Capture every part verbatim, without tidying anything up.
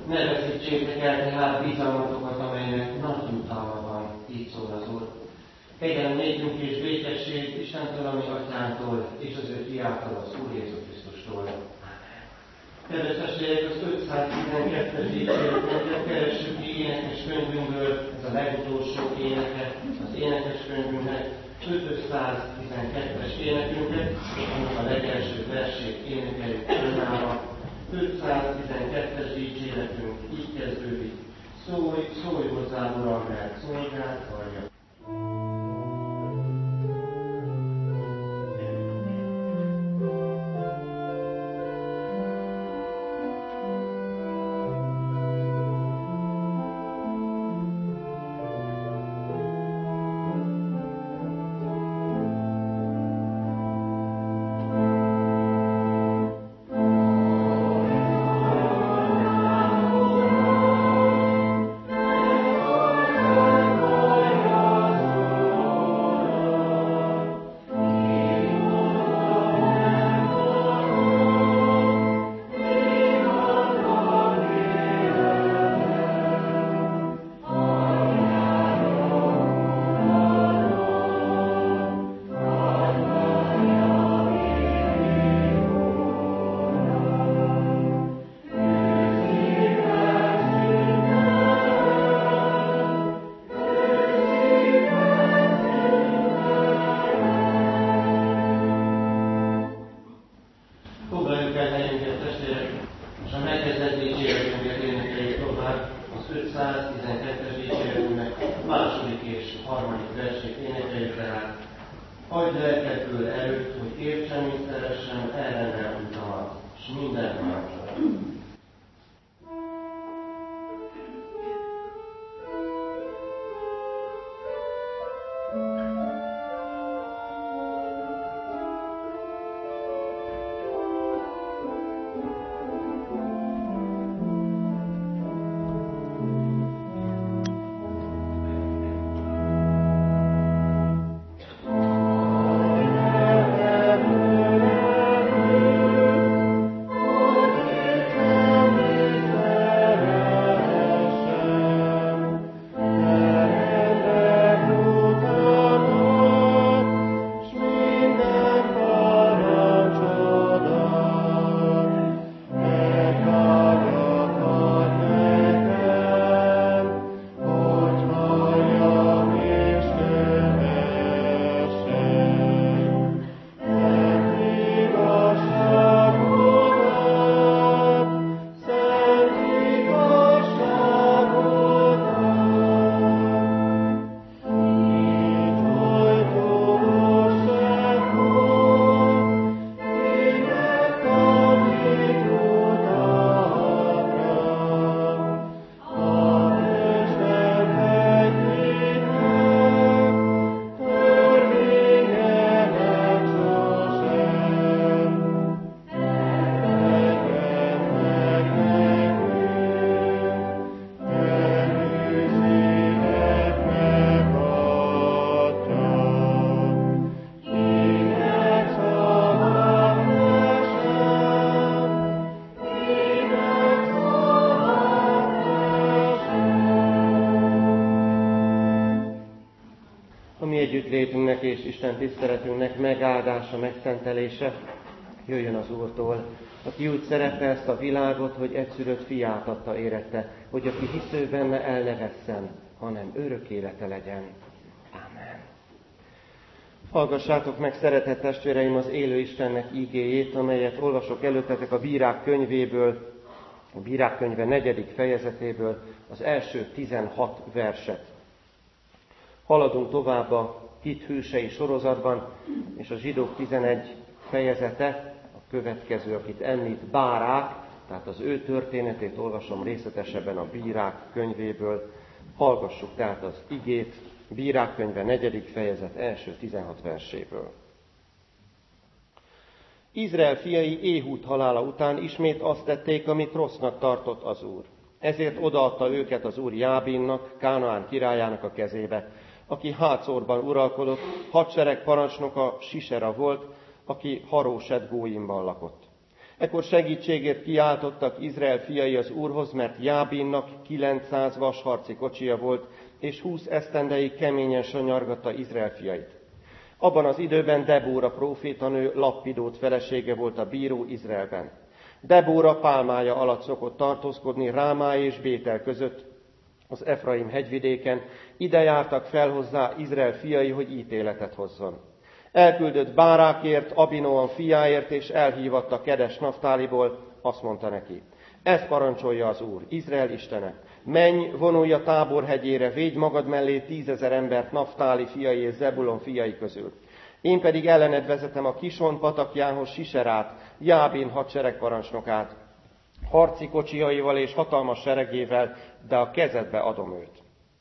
Ne veszítsétek el tehát bizalmatokat, amelynek nagy jutalma van, így szól az Úr. Kegyelem nékünk és békesség Istentől, ami Atyánktól, és az ő fiától, az Úr Jézus Krisztustól. Kedves testvérek, az ötszáztizenkettes dicséretet keressük ki énekes könyvünkből, ez a legutolsó éneke az énekes könyvünknek, ötszáztizenkettes énekünket, annak a legelső versét énekeljük fönnállva. ötszáztizenkettes dicséretünk így kezdődik: Szólj, szólj hozzá, Uram, mert szolgád hallja. Együttlétünknek és Isten tiszteletünknek megáldása, megszentelése jöjjön az Úrtól, aki úgy szerette ezt a világot, hogy egyszülött fiát adta érette, hogy aki hisző benne el ne vesszen, hanem örök élete legyen. Amen. Hallgassátok meg, szeretett testvéreim, az élő Istennek ígéjét, amelyet olvasok előttetek a Bírák könyvéből, a Bírák könyve negyedik fejezetéből, az első tizenhat verset. Haladunk tovább a hit hősei sorozatban, és a Zsidók tizenegy fejezete, a következő, akit említ, Bárák, tehát az ő történetét olvasom részletesebben a Bírák könyvéből. Hallgassuk tehát az igét, Bírák könyve negyedik fejezet első tizenhat verséből. Izrael fiai Éhud halála után ismét azt tették, amit rossznak tartott az Úr. Ezért odaadta őket az Úr Jábinnak, Kánaán királyának a kezébe, aki Hácorban uralkodott, hadsereg parancsnoka Sisera volt, aki Haróset Góimban lakott. Ekkor segítségért kiáltottak Izrael fiai az Úrhoz, mert Jábinnak kilencszáz vasharci kocsija volt, és húsz esztendeig keményen sanyargatta Izrael fiait. Abban az időben Debóra prófétanő Lappidót felesége volt a bíró Izraelben. Debóra pálmája alatt szokott tartózkodni Rámá és Bétel között, az Efraim hegyvidéken, ide jártak fel hozzá Izrael fiai, hogy ítéletet hozzon. Elküldött Bárákért, Abinoam fiáért, és elhívatta Kedes Naftáliból, azt mondta neki: ezt parancsolja az Úr, Izrael istene, menj, vonulj a Tábor hegyére, védj magad mellé tízezer embert Naftáli fiai és Zebulon fiai közül. Én pedig ellened vezetem a Kison patakjához Siserát, Jábin hadseregparancsnokát, harci kocsijaival és hatalmas seregével, de a kezedbe adom őt.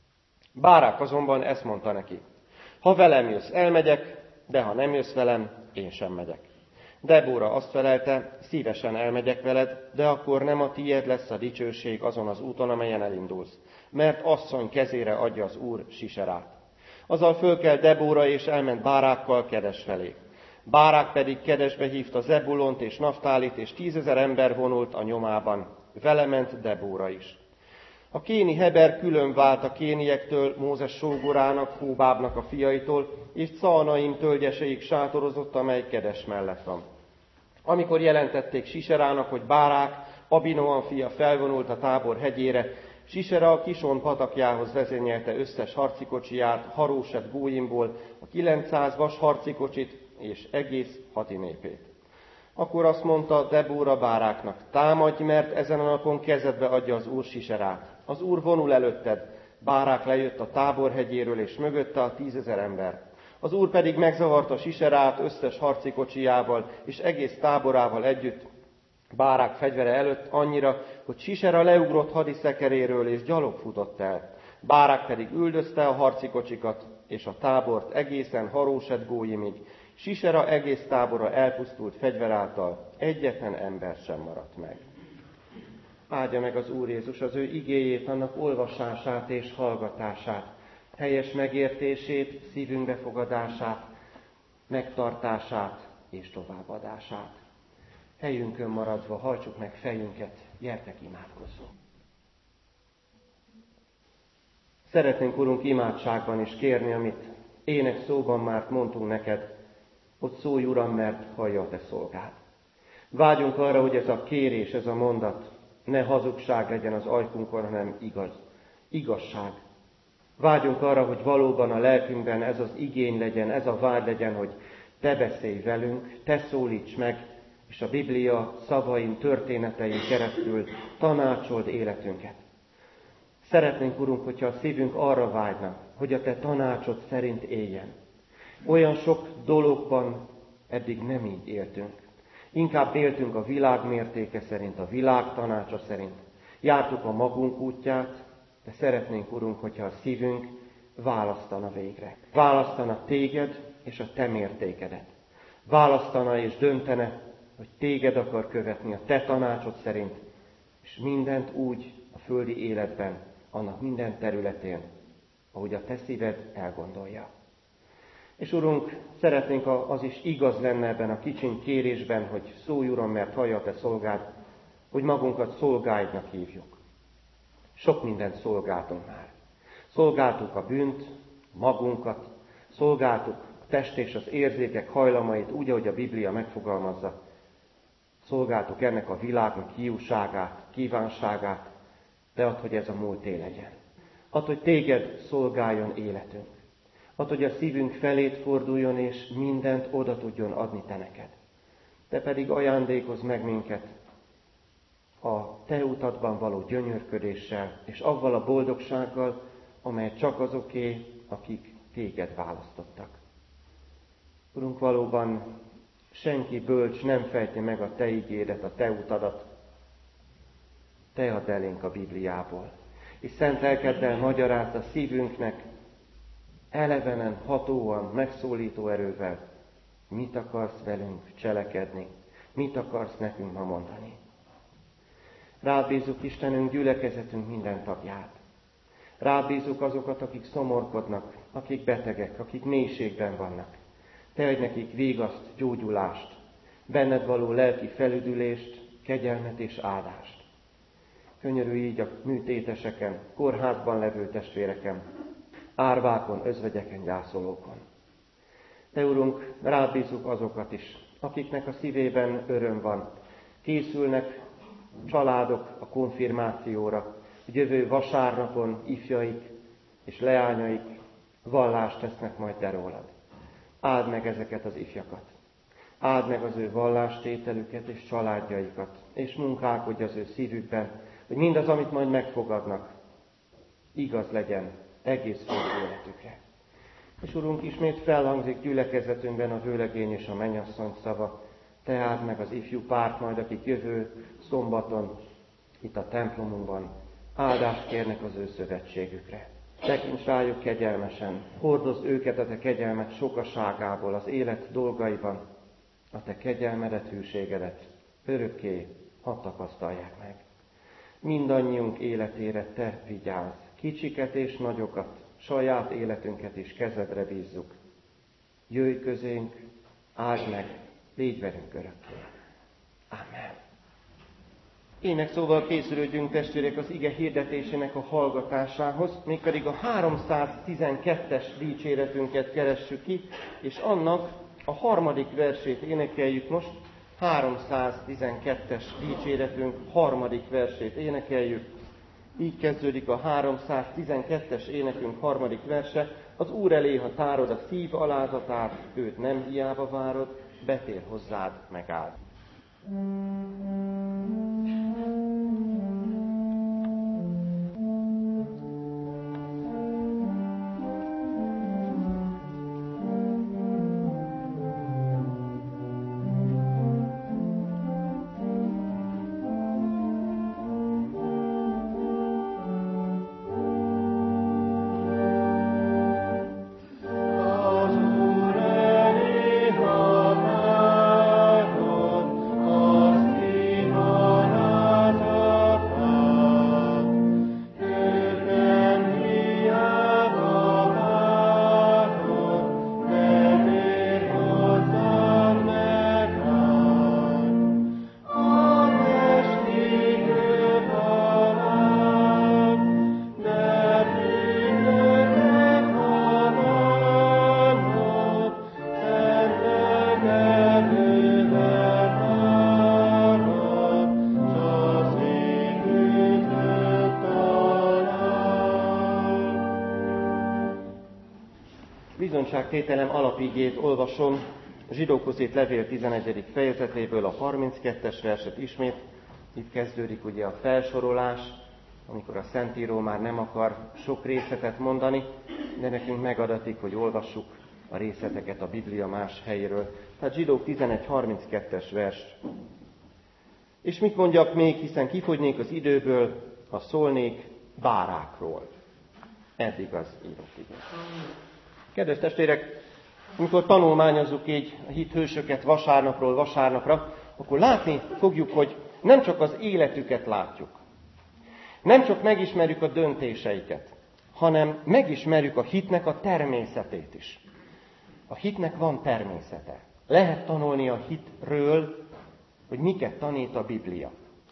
Bárák azonban ezt mondta neki: ha velem jössz, elmegyek, de ha nem jössz velem, én sem megyek. Debóra azt felelte: szívesen elmegyek veled, de akkor nem a tiéd lesz a dicsőség azon az úton, amelyen elindulsz, mert asszony kezére adja az Úr Siserát. Azzal fölkelt Debóra, és elment Bárákkal Kedes felé. Bárák pedig Kedesbe hívta Zebulont és Naftálit, és tízezer ember vonult a nyomában. Vele ment Debóra is. A kéni Heber külön vált a kéniektől, Mózes sógorának, Hóbábnak a fiaitól, és Szalnaim tölgyeseig sátorozott, amely Kedes mellett van. Amikor jelentették Siserának, hogy Bárák, Abinoam fia felvonult a Tábor hegyére, Sisera a Kison patakjához vezényelte összes harcikocsiját, Haróset Góimból, a kilencszáz vas harcikocsit és egész hati népét. Akkor azt mondta Debóra Báráknak: támadj, mert ezen a napon kezedbe adja az Úr Siserát. Az Úr vonul előtted. Bárák lejött a Tábor hegyéről, és mögötte a tízezer ember. Az Úr pedig megzavarta Siserát összes harcikocsijával és egész táborával együtt Bárák fegyvere előtt annyira, hogy Sisera leugrott hadiszekeréről és gyalog futott el. Bárák pedig üldözte a harcikocsikat és a tábort egészen Haróset Góimig. Sisera egész tábora elpusztult fegyver által, egyetlen ember sem maradt meg. Áldja meg az Úr Jézus az ő igéjét, annak olvasását és hallgatását, helyes megértését, szívünk befogadását, megtartását és továbbadását. Helyünkön maradva hajtsuk meg fejünket, gyertek imádkozzunk. Szeretnénk, Urunk, imádságban is kérni, amit ének szóban már mondtunk neked, hogy szólj, Uram, mert hallja a te szolgád. Vágyunk arra, hogy ez a kérés, ez a mondat ne hazugság legyen az ajkunkon, hanem igaz, igazság. Vágyunk arra, hogy valóban a lelkünkben ez az igény legyen, ez a vágy legyen, hogy te beszélj velünk, te szólíts meg, és a Biblia szavain, történetein keresztül tanácsold életünket. Szeretnénk, Urunk, hogyha a szívünk arra vágyna, hogy a te tanácsod szerint éljen. Olyan sok dologban eddig nem így éltünk. Inkább éltünk a világ mértéke szerint, a világ tanácsa szerint. Jártuk a magunk útját, de szeretnénk, Urunk, hogyha a szívünk választana végre. Választana téged és a te mértékedet. Választana és döntene, hogy téged akar követni a te tanácsod szerint, és mindent úgy a földi életben, annak minden területén, ahogy a te szíved elgondolja. És Urunk, szeretnénk, az is igaz lenne ebben a kicsiny kérésben, hogy szólj, Uram, mert hallja a te szolgád, hogy magunkat szolgáidnak hívjuk. Sok mindent szolgáltunk már. Szolgáltuk a bűnt, magunkat, szolgáltuk a test és az érzékek hajlamait úgy, ahogy a Biblia megfogalmazza. Szolgáltuk ennek a világnak hiúságát, kívánságát, de add, hogy ez a múlté legyen. Add, hogy téged szolgáljon életünk. Add, hogy a szívünk felét forduljon, és mindent oda tudjon adni te neked. Te pedig ajándékozz meg minket a te utadban való gyönyörködéssel, és avval a boldogsággal, amely csak azoké, akik téged választottak. Urunk, valóban senki bölcs nem fejti meg a te igédet, a te utadat. Te add elénk a Bibliából, és szent lelkeddel magyarázd a szívünknek, elevenen, hatóan, megszólító erővel, mit akarsz velünk cselekedni, mit akarsz nekünk ma mondani. Rád bízzuk, Istenünk, gyülekezetünk minden tagját. Rád bízzuk azokat, akik szomorkodnak, akik betegek, akik mélységben vannak. Te adj nekik vigaszt, gyógyulást. benned való lelki felüdülést, kegyelmet és áldást. Könyörülj így a műtéteseken, kórházban levő testvéreken, árvákon, özvegyeken, gyászolókon. Te, Urunk, rád bízzuk azokat is, akiknek a szívében öröm van. Készülnek családok a konfirmációra, hogy jövő vasárnapon ifjaik és leányaik vallást tesznek majd te rólad. Áld meg ezeket az ifjakat. Áld meg az ő vallástételüket és családjaikat, és munkálkodj az ő szívükben, hogy mindaz, amit majd megfogadnak, igaz legyen egész földi életükre. És Urunk, ismét felhangzik gyülekezetünkben a vőlegény és a mennyasszony szava. Te áld meg az ifjú párt majd, akik jövő szombaton itt a templomunkban áldást kérnek az ő szövetségükre. Tekints rájuk kegyelmesen, hordozd őket a te kegyelmed sokaságából az élet dolgaiban, a te kegyelmedet, hűségedet örökké hadd tapasztalják meg. Mindannyiunk életére te vigyázz, kicsiket és nagyokat, saját életünket is kezedre bízzuk. Jöjj közénk, áld meg, légy velünk örökké. Amen. Énekszóval készülődjünk, testvérek, az ige hirdetésének a hallgatásához, mégpedig a háromszáztizenkettes dicséretünket keressük ki, és annak a harmadik versét énekeljük most. háromszáztizenkettes dicséretünk harmadik versét énekeljük. Így kezdődik a háromszáztizenkettes énekünk harmadik verse. Az Úr elé, ha tárod a szív alázatát, őt nem hiába várod, betér hozzád, megáld. Bizonyságtételem alapigét olvasom, Zsidókhoz írt levél tizenegyedik fejezetéből a harminckettes verset ismét. Itt kezdődik ugye a felsorolás, amikor a Szentíró már nem akar sok részletet mondani, de nekünk megadatik, hogy olvassuk a részleteket a Biblia más helyéről. Tehát Zsidók tizenegy harminckettes vers. És mit mondjak még, hiszen kifogynék az időből, ha szólnék bárákról. Eddig az írott igaz. Kedves testvérek, amikor tanulmányozzuk így a hithősöket vasárnapról vasárnapra, akkor látni fogjuk, hogy nem csak az életüket látjuk, nem csak megismerjük a döntéseiket, hanem megismerjük a hitnek a természetét is. A hitnek van természete. Lehet tanulni a hitről, hogy miket tanít a Biblia.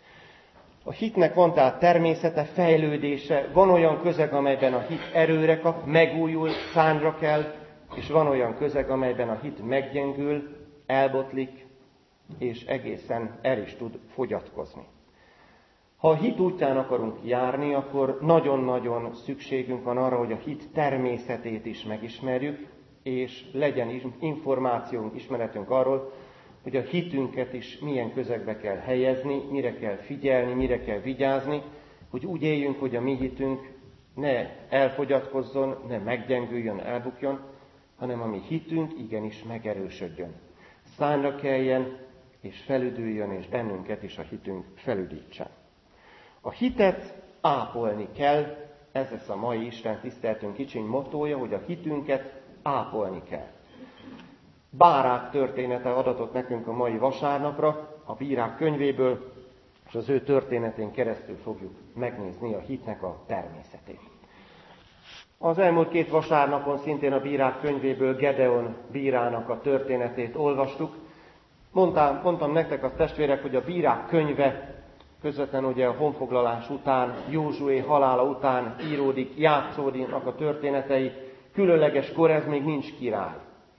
A hitnek van tehát természete, fejlődése, van olyan közeg, amelyben a hit erőre kap, megújul, szárnyra kell, és van olyan közeg, amelyben a hit meggyengül, elbotlik, és egészen el is tud fogyatkozni. Ha a hit útján akarunk járni, akkor nagyon-nagyon szükségünk van arra, hogy a hit természetét is megismerjük, és legyen információnk, ismeretünk arról, hogy a hitünket is milyen közegbe kell helyezni, mire kell figyelni, mire kell vigyázni, hogy úgy éljünk, hogy a mi hitünk ne elfogyatkozzon, ne meggyengüljön, elbukjon, hanem a mi hitünk igenis megerősödjön. Szárnyra keljen, és felüdüljön, és bennünket is a hitünk felüdítsen. A hitet ápolni kell, ez lesz a mai Isten tiszteletünk kicsiny mottója, hogy a hitünket ápolni kell. Bárák története adatott nekünk a mai vasárnapra, a Bírák könyvéből, és az ő történetén keresztül fogjuk megnézni a hitnek a természetét. Az elmúlt két vasárnapon szintén a Bírák könyvéből Gedeon bírának a történetét olvastuk, Mondtam, mondtam nektek azt testvérek, hogy a Bírák könyve közvetlen ugye a honfoglalás után, Józsué halála után íródik, játszódnak a történetei, különleges kor, ez még nincs király.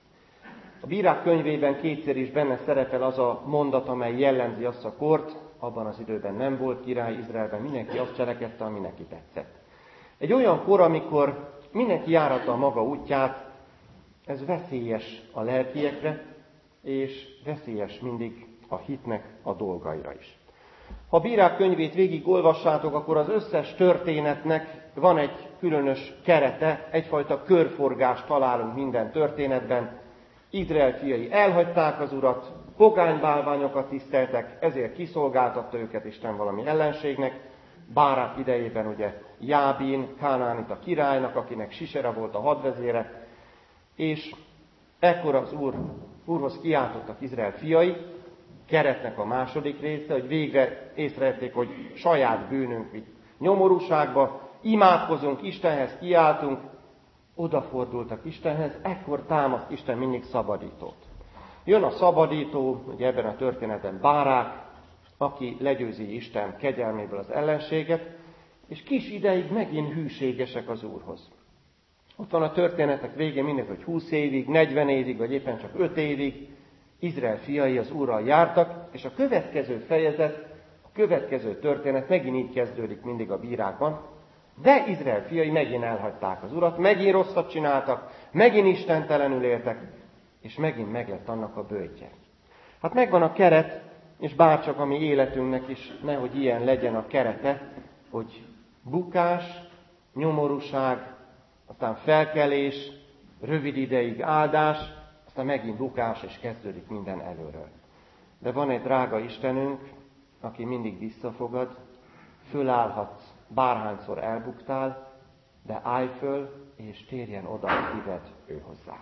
A Bírák könyvében kétszer is benne szerepel az a mondat, amely jellemzi azt a kort, abban az időben nem volt király Izraelben, mindenki azt cselekedte, ami neki tetszett. Egy olyan kor, amikor mindenki járatta a maga útját, ez veszélyes a lelkiekre, és veszélyes mindig a hitnek a dolgaira is. Ha a Bírák könyvét végig olvassátok, akkor az összes történetnek van egy különös kerete, egyfajta körforgást találunk minden történetben. Izrael fiai elhagyták az Urat, pogánybálványokat tiszteltek, ezért kiszolgáltatta őket Isten valami ellenségnek. Bárák idejében ugye Jábin, Kánaánita királynak, akinek Sisera volt a hadvezére, és ekkor az Úr, Úrhoz kiáltottak Izrael fiai, keretnek a második része, hogy végre észrevették, hogy saját bűnünk vitt nyomorúságba, imádkozunk Istenhez, kiáltunk, odafordultak Istenhez, ekkor támaszt Isten mindig szabadítót. Jön a szabadító, ugye ebben a történetben Bárák, aki legyőzi Isten kegyelméből az ellenséget, és kis ideig megint hűségesek az Úrhoz. Ott van a történetek végén mindegy, hogy húsz évig, negyven évig, vagy éppen csak öt évig Izrael fiai az Úrral jártak, és a következő fejezet, a következő történet megint így kezdődik mindig a Bírákban, de Izrael fiai megint elhagyták az Urat, megint rosszat csináltak, megint istentelenül éltek, és megint meglett annak a böjtje. Hát megvan a keret, és bárcsak a mi életünknek is nehogy ilyen legyen a kerete, hogy bukás, nyomorúság, aztán felkelés, rövid ideig áldás, aztán megint bukás, és kezdődik minden előről. De van egy drága Istenünk, aki mindig visszafogad, fölállhatsz, bárhányszor elbuktál, de állj föl, és térjen oda a szíved ő hozzá.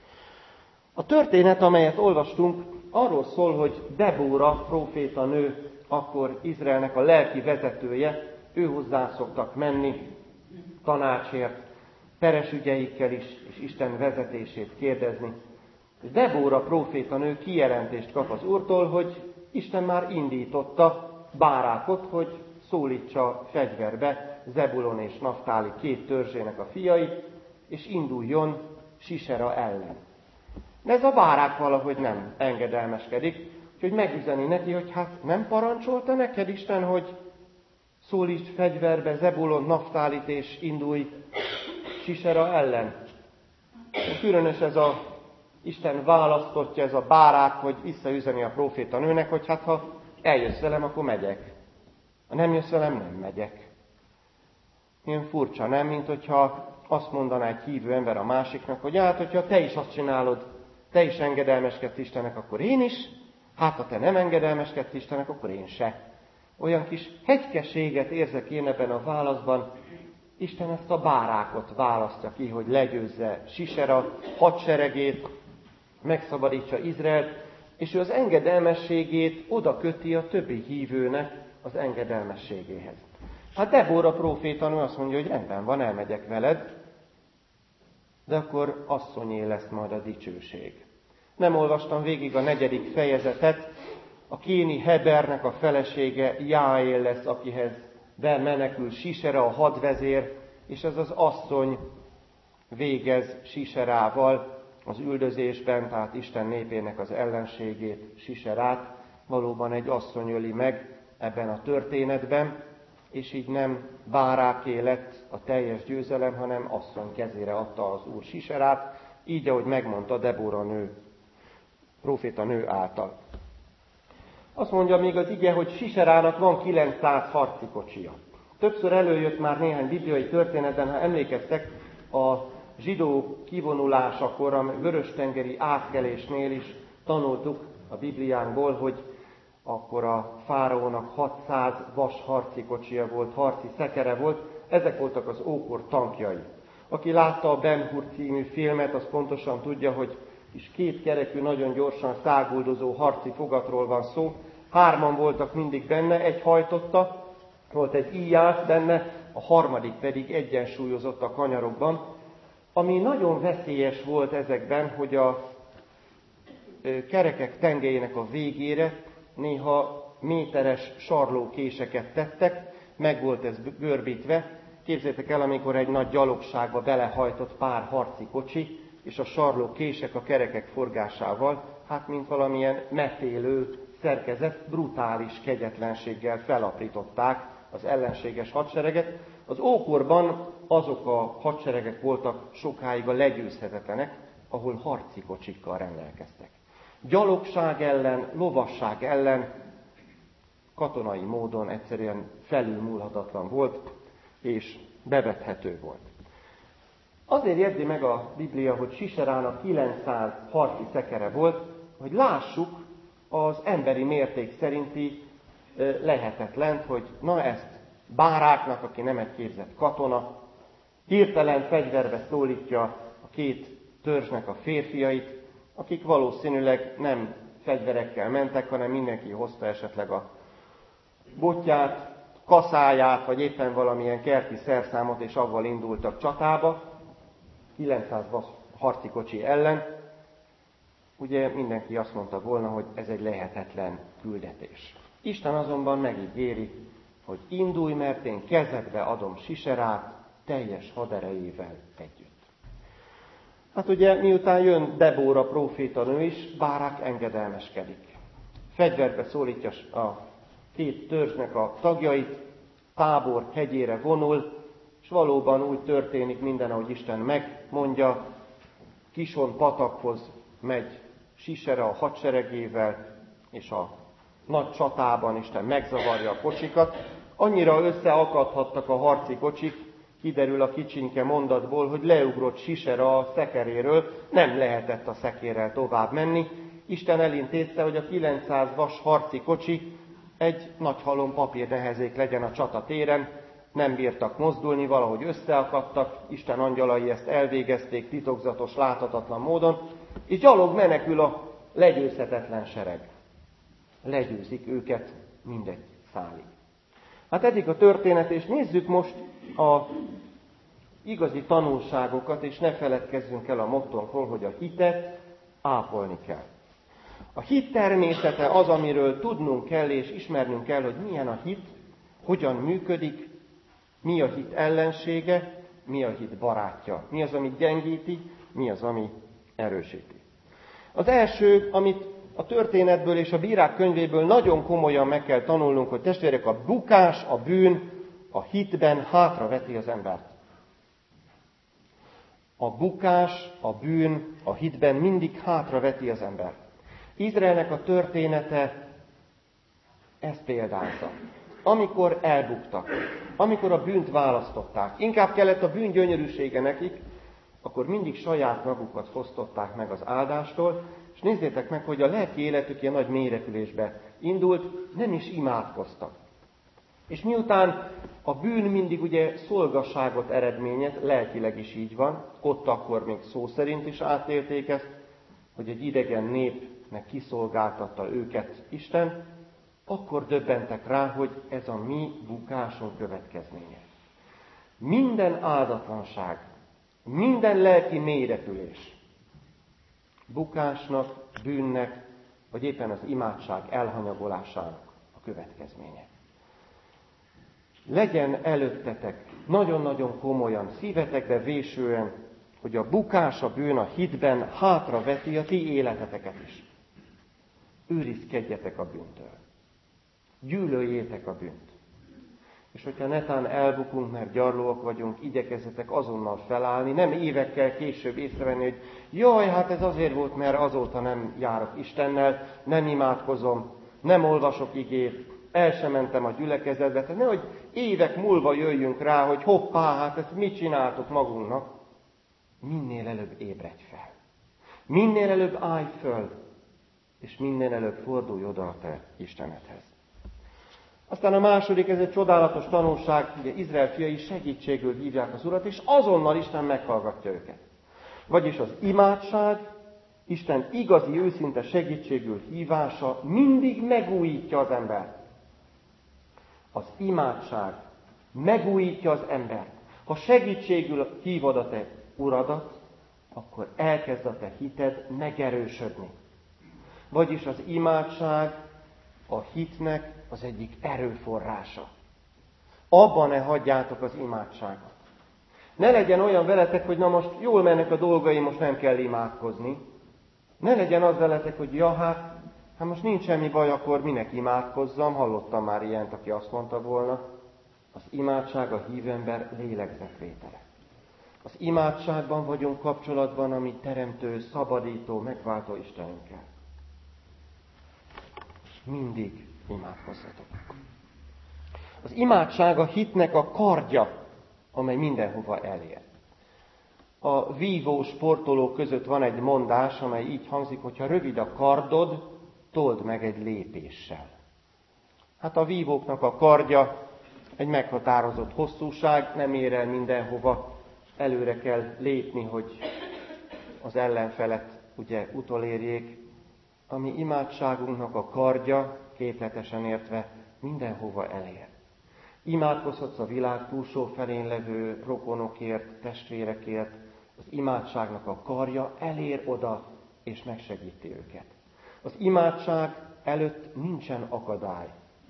A történet, amelyet olvastunk, arról szól, hogy Debóra, próféta nő, akkor Izraelnek a lelki vezetője, ő hozzá szoktak menni tanácsért, peres ügyeikkel is, és Isten vezetését kérdezni. Debóra próféta nő kijelentést kap az Úrtól, hogy Isten már indította Bárákot, hogy szólítsa fegyverbe Zebulon és Naftáli két törzsének a fiai, és induljon Sisera ellen. De ez a Bárák valahogy nem engedelmeskedik, úgyhogy megüzeni neki, hogy hát nem parancsolta neked Isten, hogy szólíts fegyverbe Zebulon, Naftálit és indulj Sisera ellen. Különös ez a Isten választottja, ez a Bárák, hogy visszaüzeni a próféta nőnek, hogy hát ha eljössz velem, akkor megyek. Ha nem jössz velem, nem megyek. Ilyen furcsa, nem? Mint hogyha azt mondaná egy hívő ember a másiknak, hogy hát, hogyha te is azt csinálod, te is engedelmeskedsz Istennek, akkor én is, hát ha te nem engedelmeskedsz Istennek, akkor én se. Olyan kis hegykességet érzek én ebben a válaszban. Isten ezt a Bárákot választja ki, hogy legyőzze Sisera hadseregét, megszabadítsa Izraelt, és ő az engedelmességét oda köti a többi hívőnek az engedelmességéhez. Hát Debóra prófétanő azt mondja, hogy rendben van, elmegyek veled, de akkor asszonyé lesz majd a dicsőség. Nem olvastam végig a negyedik fejezetet, a kéni Hebernek a felesége Jáél lesz, akihez bemenekül Sisera a hadvezér, és ez az asszony végez Siserával az üldözésben, tehát Isten népének az ellenségét, Siserát, valóban egy asszony öli meg ebben a történetben, és így nem Báráké lett a teljes győzelem, hanem asszony kezére adta az Úr Siserát, így, ahogy megmondta Debóra nő, próféta nő által. Azt mondja még az ige, hogy Siserának van kilencszáz harci kocsia. Többször előjött már néhány bibliai történetben, ha emlékeztek, a zsidó kivonulásakor, a vöröstengeri átkelésnél is tanultuk a Bibliánkból, hogy akkor a fáraónak hatszáz vas harci kocsia volt, harci szekere volt, ezek voltak az ókor tankjai. Aki látta a Ben Hur című filmet, az pontosan tudja, hogy is két kerekű, nagyon gyorsan száguldozó harci fogatról van szó. Hárman voltak mindig benne, egy hajtotta, volt egy íjász benne, a harmadik pedig egyensúlyozott a kanyarokban. Ami nagyon veszélyes volt ezekben, hogy a kerekek tengelyének a végére néha méteres sarlókéseket tettek, meg volt ez görbítve. Képzeljétek el, amikor egy nagy gyalogságba belehajtott pár harci kocsi, és a sarlókések a kerekek forgásával, hát mint valamilyen metélő szerkezet, brutális kegyetlenséggel felaprították az ellenséges hadsereget. Az ókorban azok a hadseregek voltak sokáig a legyőzhetetlenek, ahol harci kocsikkal rendelkeztek. Gyalogság ellen, lovasság ellen katonai módon egyszerűen felülmúlhatatlan volt, és bevethető volt. Azért jegyzi meg a Biblia, hogy Siserának kilencszáz harci szekere volt, hogy lássuk az emberi mérték szerinti lehetetlen, hogy na ezt Báráknak, aki nem egy képzett katona, hirtelen fegyverbe szólítja a két törzsnek a férfiait, akik valószínűleg nem fegyverekkel mentek, hanem mindenki hozta esetleg a botját, kaszáját, vagy éppen valamilyen kerti szerszámot, és avval indultak csatába, kilencszáz harci kocsi ellen. Ugye mindenki azt mondta volna, hogy ez egy lehetetlen küldetés. Isten azonban megígéri, hogy indulj, mert én kezedbe adom Siserát teljes haderejével együtt. Hát ugye miután jön Debóra prófétanő is, Bárák engedelmeskedik. Fegyverbe szólítja a két törzsnek a tagjait, Tábor hegyére vonul, és valóban úgy történik minden, ahogy Isten megmondja. Kison patakhoz megy Sisera a hadseregével, és a nagy csatában Isten megzavarja a kocsikat. Annyira összeakadhattak a harci kocsik, kiderül a kicsinke mondatból, hogy leugrott Sisera a szekeréről, nem lehetett a szekérrel tovább menni. Isten elintézte, hogy a kilencszáz vas harci kocsi egy nagy halom papírnehezék legyen a csatatéren, nem bírtak mozdulni, valahogy összeakadtak, Isten angyalai ezt elvégezték titokzatos, láthatatlan módon, és gyalog menekül a legyőzhetetlen sereg. Legyőzik őket mindegy szálig. Hát eddig a történet, és nézzük most a igazi tanulságokat, és ne feledkezzünk el a mottónkról, hogy a hitet ápolni kell. A hit természete az, amiről tudnunk kell, és ismernünk kell, hogy milyen a hit, hogyan működik, mi a hit ellensége, mi a hit barátja, mi az, ami gyengíti, mi az, ami erősíti. Az első, amit a történetből és a Bírák könyvéből nagyon komolyan meg kell tanulnunk, hogy testvérek, a bukás, a bűn a hitben hátraveti az embert. A bukás, a bűn a hitben mindig hátraveti az embert. Izraelnek a története ezt példázza. Amikor elbuktak, amikor a bűnt választották, inkább kellett a bűn gyönyörűsége nekik, akkor mindig saját magukat fosztották meg az áldástól, és nézzétek meg, hogy a lelki életük ilyen nagy mélyrepülésbe indult, nem is imádkoztak. És miután a bűn mindig ugye szolgasságot eredményez, lelkileg is így van, ott akkor még szó szerint is átélték ezt, hogy egy idegen népnek kiszolgáltatta őket Isten, akkor döbbentek rá, hogy ez a mi bukásunk következménye. Minden áldatlanság, minden lelki mélyrepülés bukásnak, bűnnek, vagy éppen az imádság elhanyagolásának a következménye. Legyen előttetek nagyon-nagyon komolyan, szívetekbe vésően, hogy a bukás, a bűn a hitben hátraveti a ti életeteket is. Őrizkedjetek a bűntől. Gyűlöljétek a bűnt. És hogyha netán elbukunk, mert gyarlóak vagyunk, igyekezzetek azonnal felállni, nem évekkel később észrevenni, hogy jaj, hát ez azért volt, mert azóta nem járok Istennel, nem imádkozom, nem olvasok igét, el sem mentem a gyülekezetbe. Tehát nehogy évek múlva jöjjünk rá, hogy hoppá, hát ezt mit csináltok magunknak. Minél előbb ébredj fel. Minél előbb állj föl, és minél előbb fordulj oda a te Istenedhez. Aztán a második, ez egy csodálatos tanulság, ugye Izrael fiai segítségül hívják az Urat, és azonnal Isten meghallgatja őket. Vagyis az imádság, Isten igazi, őszinte segítségül hívása mindig megújítja az embert. Az imádság megújítja az embert. Ha segítségül hívod a te Uradat, akkor elkezd a te hited megerősödni. Vagyis az imádság a hitnek az egyik erőforrása. Abban ne hagyjátok az imádságot. Ne legyen olyan veletek, hogy na most jól mennek a dolgaim, most nem kell imádkozni. Ne legyen az veletek, hogy ja, hát, hát most nincs semmi baj, akkor minek imádkozzam. Hallottam már ilyent, aki azt mondta volna. Az imádság a hívő ember lélegzetvétele. Az imádságban vagyunk kapcsolatban a mi teremtő, szabadító, megváltó Istenünkkel. Mindig imádkozzatok. Az imádság a hitnek a kardja, amely mindenhova elér. A vívó sportolók között van egy mondás, amely így hangzik, hogyha rövid a kardod, told meg egy lépéssel. Hát a vívóknak a kardja egy meghatározott hosszúság, nem ér el mindenhova, előre kell lépni, hogy az ellenfelet ugye utolérjék. A mi imádságunknak a kardja, képletesen értve, mindenhova elér. Imádkozhatsz a világ túlsó felén levő rokonokért, testvérekért, az imádságnak a karja elér oda, és megsegíti őket. Az imádság előtt nincsen akadály.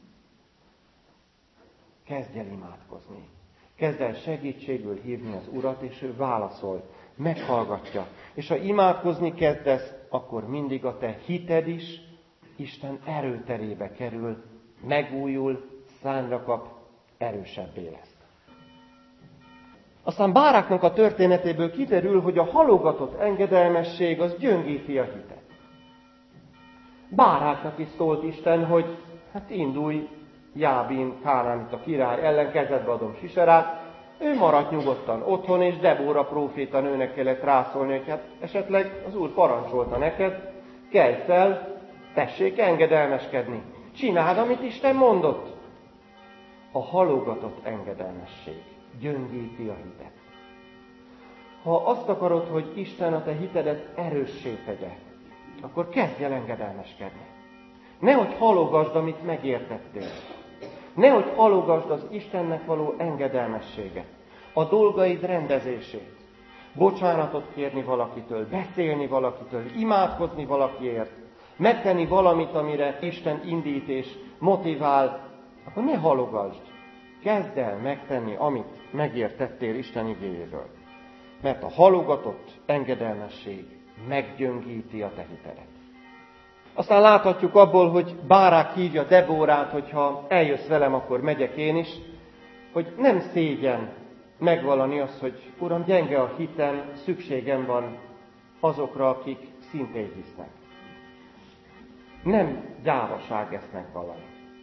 Kezdj el imádkozni. Kezd el segítségül hívni az Urat, és ő válaszol, meghallgatja. És ha imádkozni kezdesz, akkor mindig a te hited is Isten erőterébe kerül, megújul, szányra kap, erősebbé lesz. Aztán Báráknak a történetéből kiderül, hogy a halogatott engedelmesség az gyöngíti a hitet. Báráknak is szólt Isten, hogy hát indulj Jábin, Kánánita király ellen, kezedbe adom Siserát, ő maradt nyugodtan otthon, és Debóra próféta nőnek kellett rászólni, hogy hát esetleg az Úr parancsolta neked, kelj fel, tessék engedelmeskedni. Csináld, amit Isten mondott. A halogatott engedelmesség gyöngíti a hitet. Ha azt akarod, hogy Isten a te hitedet erőssé tegye, akkor kezdj el engedelmeskedni. Nehogy halogasd, amit megértettél. Nehogy halogasd az Istennek való engedelmességet, a dolgaid rendezését, bocsánatot kérni valakitől, beszélni valakitől, imádkozni valakiért, megtenni valamit, amire Isten indít és motivál, akkor ne halogasd. Kezd el megtenni, amit megértettél Isten igéjéből. Mert a halogatott engedelmesség meggyöngíti a te hitedet. Aztán láthatjuk abból, hogy Bárák hívja Debórát, hogyha eljössz velem, akkor megyek én is, hogy nem szégyen megvallani azt, hogy Uram, gyenge a hitem, szükségem van azokra, akik szintén hisznek. Nem gyávaság ezt megvallani.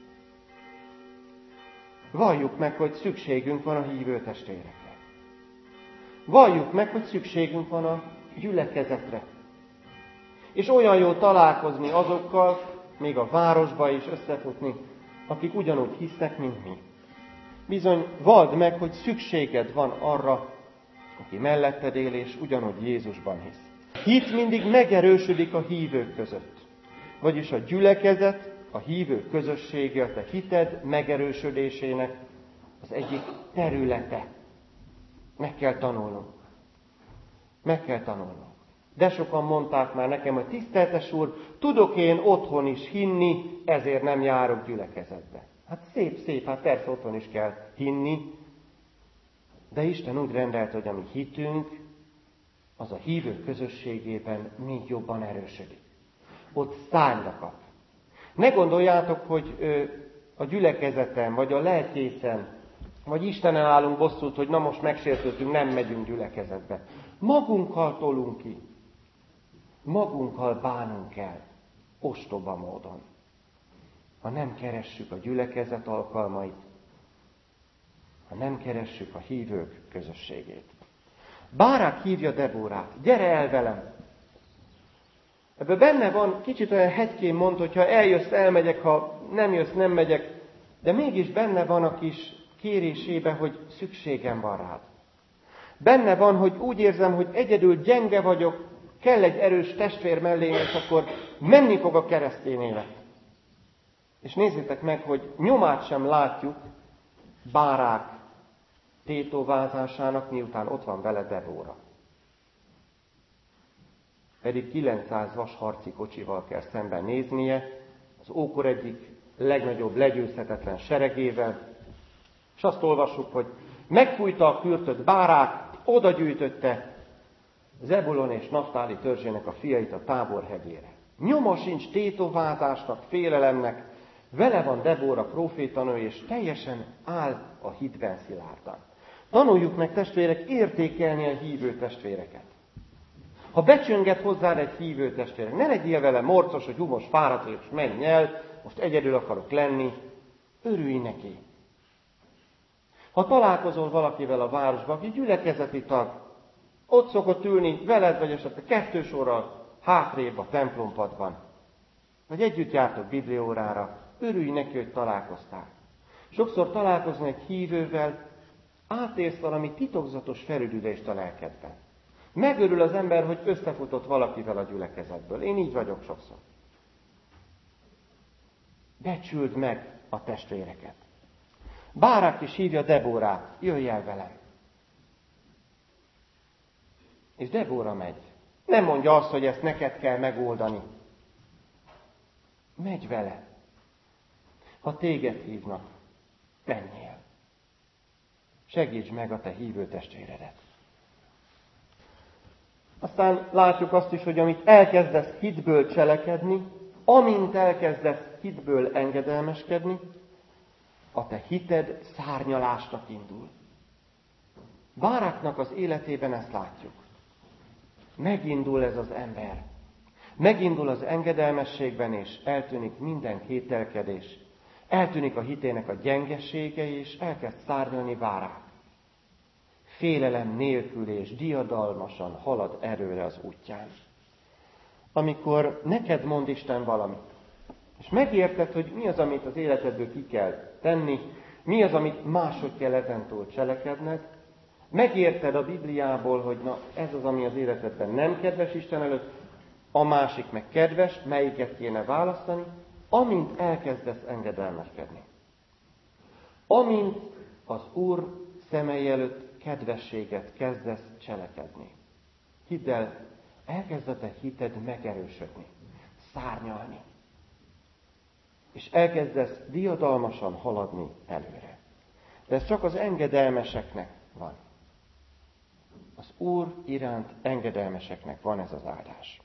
Valljuk meg, hogy szükségünk van a hívő testvérekre. Valljuk meg, hogy szükségünk van a gyülekezetre. És olyan jó találkozni azokkal, még a városba is összefutni, akik ugyanúgy hisznek, mint mi. Bizony, valld meg, hogy szükséged van arra, aki melletted él, és ugyanúgy Jézusban hisz. A hit mindig megerősödik a hívők között. Vagyis a gyülekezet, a hívők közössége, a te hited megerősödésének az egyik területe. Meg kell tanulnunk. Meg kell tanulnunk. De sokan mondták már nekem, hogy tiszteltes Úr, tudok én otthon is hinni, ezért nem járok gyülekezetbe. Hát szép, szép, hát persze otthon is kell hinni, de Isten úgy rendelt, hogy a mi hitünk, az a hívők közösségében még jobban erősödik. Ott szányra kap. Ne gondoljátok, hogy ö, a gyülekezeten, vagy a lelkészen, vagy Istenen állunk bosszút, hogy na most megsértődtünk, nem megyünk gyülekezetbe. Magunkkal tolunk ki. Magunkkal bánunk el, ostoba módon. Ha nem keressük a gyülekezet alkalmait, ha nem keressük a hívők közösségét. Bárák hívja Debórát, gyere el velem! Ebben benne van, kicsit olyan hegykén mond, hogy ha eljössz, elmegyek, ha nem jössz, nem megyek, de mégis benne van a kis kérésébe, hogy szükségem van rád. Benne van, hogy úgy érzem, hogy egyedül gyenge vagyok, kell egy erős testvér mellé, és akkor menni fog a keresztény élet. És nézzétek meg, hogy nyomát sem látjuk Bárák tétovázásának, miután ott van vele Debóra. pedig kilencszáz vas harci kocsival kell szemben néznie, az ókor egyik legnagyobb legyőzhetetlen seregével, és azt olvassuk, hogy megfújta a kürtöt Bárák, oda gyűjtötte Zebulon és Naptáli törzsének a fiait a Tábor hegyére. Nyoma sincs tétovázásnak, félelemnek, vele van Debóra prófétanő, és teljesen áll a hitben szilárdan. Tanuljuk meg, testvérek, értékelni a hívő testvéreket. Ha becsönget hozzád egy hívő testvérek, ne legyél vele morcos, hogy hú, most fáradt vagyok, és menj el, most egyedül akarok lenni, örülj neki. Ha találkozol valakivel a városban, aki gyülekezeti tag, ott szokott ülni veled, vagy esetleg kettő sorral hátrébb a templompadban, vagy együtt jártok bibliórára, örülj neki, hogy találkoztál. Sokszor találkozni egy hívővel, átérsz valami titokzatos felüdülést a lelkedben. Megörül az ember, hogy összefutott valakivel a gyülekezetből. Én így vagyok sokszor. Becsüld meg a testvéreket. Bárák is hívja Debórát, jöjj el velem. És Debóra megy. Nem mondja azt, hogy ezt neked kell megoldani. Megy vele. Ha téged hívnak, menjél. Segíts meg a te hívő testvéredet. Aztán látjuk azt is, hogy amit elkezdesz hitből cselekedni, amint elkezdesz hitből engedelmeskedni, a te hited szárnyalásnak indul. Báráknak az életében ezt látjuk. Megindul ez az ember. Megindul az engedelmességben, és eltűnik minden kételkedés. Eltűnik a hitének a gyengesége, és elkezd szárnyalni Bárák. Félelem nélkül és diadalmasan halad erőre az útján. Amikor neked mond Isten valamit, és megérted, hogy mi az, amit az életedből ki kell tenni, mi az, amit máshogy kell ezentúl cselekedned, megérted a Bibliából, hogy na, ez az, ami az életedben nem kedves Isten előtt, a másik meg kedves, melyiket kéne választani, amint elkezdesz engedelmeskedni. Amint az Úr szemei előtt kedvességet kezdesz cselekedni. Hidd el, elkezd a te hited megerősödni, szárnyalni. És elkezdesz diadalmasan haladni előre. De ez csak az engedelmeseknek van. Az Úr iránt engedelmeseknek van ez az áldás.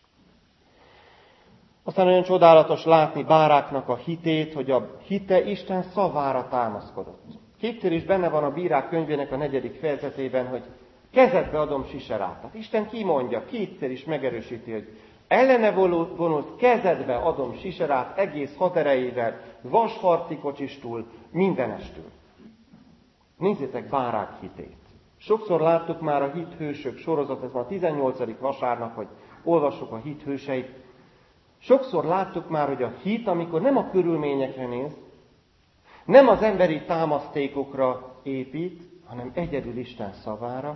Aztán olyan csodálatos látni Báráknak a hitét, hogy a hite Isten szavára támaszkodott. Kétszer is benne van a Bírák könyvének a negyedik fejezetében, hogy kezedbe adom Siserát. Tehát Isten kimondja, kétszer is megerősíti, hogy ellene vonulsz, kezedbe adom Siserát egész haderejével, vasharci kocsistól, mindenestől. Nézzétek Bárák hitét. Sokszor láttuk már a hithősök sorozat, ez már a tizennyolcadik vasárnap, hogy olvassuk a hithőseit. Sokszor láttuk már, hogy a hit, amikor nem a körülményekre néz, nem az emberi támasztékokra épít, hanem egyedül Isten szavára,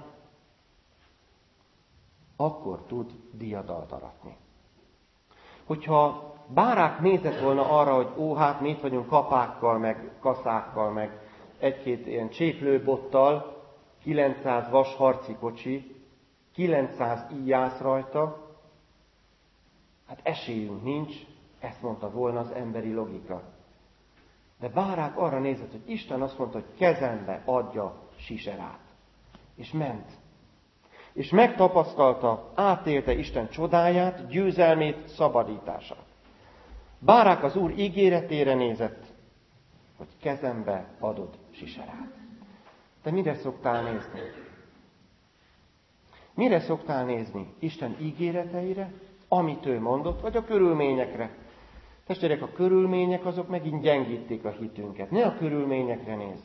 akkor tud diadalt aratni. Hogyha Bárák nézett volna arra, hogy ó, hát mi itt vagyunk kapákkal, meg kaszákkal, meg egy-két ilyen cséplőbottal, kilencszáz vas harci kocsi, kilencszáz íjász rajta, hát esélyünk nincs, ezt mondta volna az emberi logika. De Bárák arra nézett, hogy Isten azt mondta, hogy kezembe adja Siserát. És ment. És megtapasztalta, átélte Isten csodáját, győzelmét, szabadítását. Bárák az Úr ígéretére nézett, hogy kezembe adod Siserát. Te mire szoktál nézni? Mire szoktál nézni? Isten ígéreteire, amit ő mondott, vagy a körülményekre? Testvérek, a körülmények azok megint gyengítik a hitünket. Ne a körülményekre nézz.